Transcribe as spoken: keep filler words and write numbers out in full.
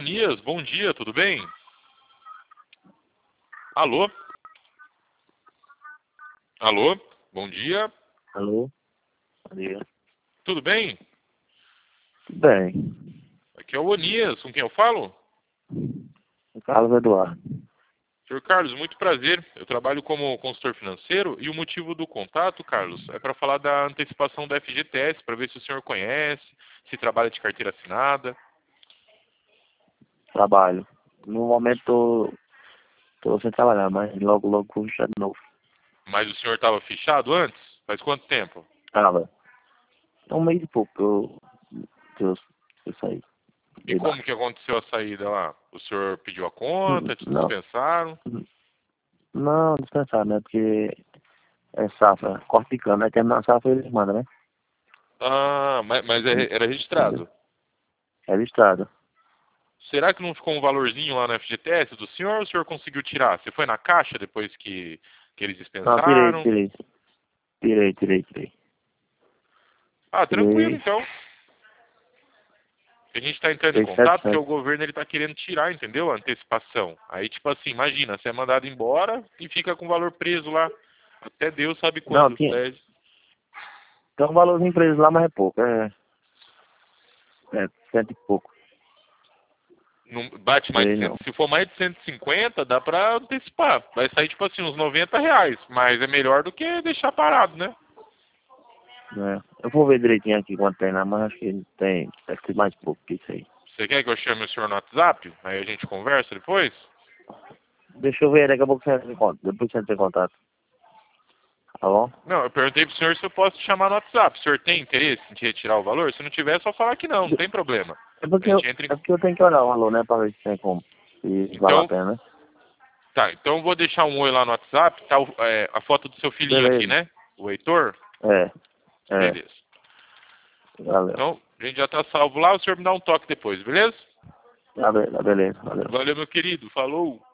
Onias, bom dia, tudo bem? Alô? Alô? Bom dia, Alô? Bom dia. tudo bem? Tudo bem. Aqui é o Onias, com quem eu falo? Carlos Eduardo. senhor Carlos, muito prazer. Eu trabalho como consultor financeiro e o motivo do contato, Carlos, é para falar da antecipação da F G T S, para ver se o senhor conhece, se trabalha de carteira assinada. Trabalho. No momento tô, tô sem trabalhar, mas logo, logo vou puxar de novo. Mas o senhor estava fechado antes? Faz quanto tempo? Tava. É um mês e pouco que eu, que eu, que eu saí. E De lá. como que aconteceu a saída lá? O senhor pediu a Hum, conta, te Não, dispensaram? hum, não dispensar, né? Porque é safra, corte de cana, aí terminar a safra eles mandam, né? Ah, mas, mas é- era Entendeu? registrado. É listado. Será que não ficou um valorzinho lá no F G T S do senhor ou o senhor conseguiu tirar? Você foi na caixa depois que, que eles Não, tirei, dispensaram? tirei. Tirei, tirei, tirei. Ah, tranquilo Tirei, então. A gente está entrando em tirei contato porque o setecentos. governo ele tá querendo tirar, entendeu? A antecipação. Aí, tipo assim, imagina, você é mandado embora e fica com o valor preso lá. Até Deus sabe Não, quando. tinha. É, Tem um valorzinho preso lá, mas é pouco. É, é cento e pouco. não bate mais de Sei cem. não. Se for mais de cento e cinquenta, dá pra antecipar. Vai sair, tipo assim, uns noventa reais. Mas é melhor do que deixar parado, né? Né? Eu vou ver direitinho aqui quanto tem lá, mas acho que tem, deve ter mais pouco que isso aí. Você quer que eu chame o senhor no WhatsApp? Aí a gente conversa depois? Deixa eu ver, daqui a pouco você entra em contato, depois você entra em contato, tá bom? Não, eu perguntei pro senhor se eu posso te chamar no WhatsApp. O senhor tem interesse em te retirar o valor? Se não tiver, é só falar que não, não tem problema. É A porque eu, gente entra em... é porque eu tenho que olhar o valor, né, pra ver se tem como, se vale a Então, pena, né? tá, então eu vou deixar um oi lá no WhatsApp, tá o- é, a foto do seu filhinho aqui, Beleza, né? O Heitor? é, é, Beleza. valeu. Então, a gente já tá salvo lá, o senhor me dá um toque depois, beleza? Tá, be- tá beleza, valeu. Valeu, meu querido. Falou.